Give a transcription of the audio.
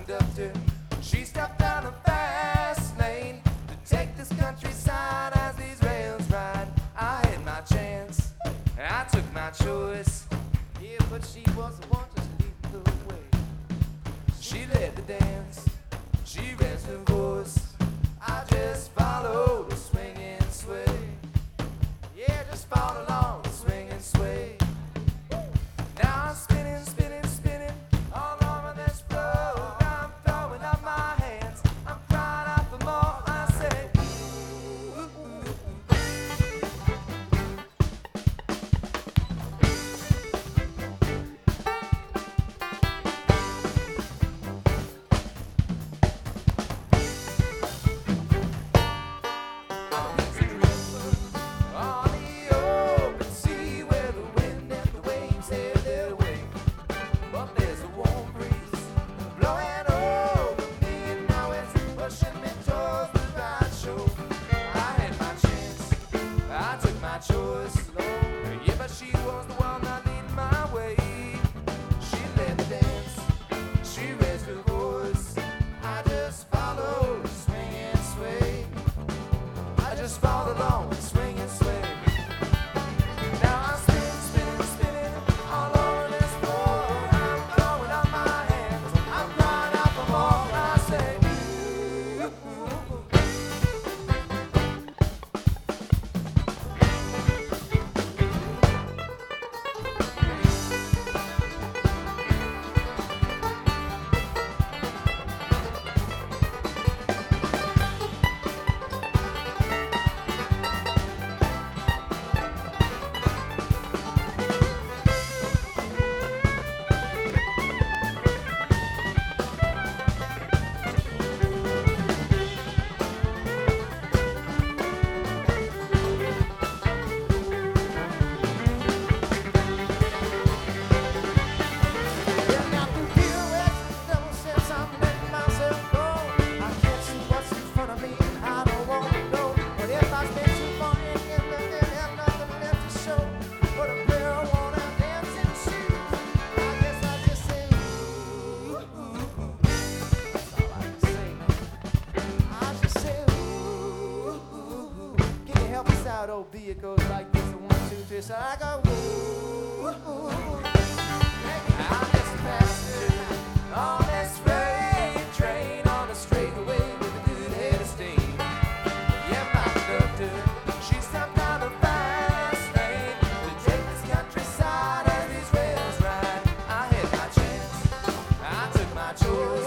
conductor. She stepped down a fast lane to take this countryside as these rails ride. I had my chance, I took my choice. Yeah, but she was the one to lead the way. She led the dance, she raised her voice. I just followed the swing and sway. Yeah, just follow along the swing and sway. Now I'm spinning, spinning, spinning all over this road. I'm throwing up my hands, I'm crying out for more. I say, ooh, ooh, ooh. On the open sea where the wind and the waves have their way. But there's a warm breeze blowing over me, and now it's pushing me towards the right shore. I had my chance, I took my choice. Yeah, but she was the one that leading my way. She led the dance, she raised her voice. I just followed the swing and sway. I just followed along with swing and sway. Now I'm spinning, spinning, spinning all over this floor. I'm throwing up my hands, I'm crying out for more. I say, ooh, ooh, ooh. OB, it goes like this, 1, 2, 3, so I go ooh, ooh, ooh. I'm just a passenger on this freight train on a straightaway with a good head of steam. Yeah, my conductor, she stepped down a fast lane to take this countryside as these rails ride. I had my chance, I took my choice.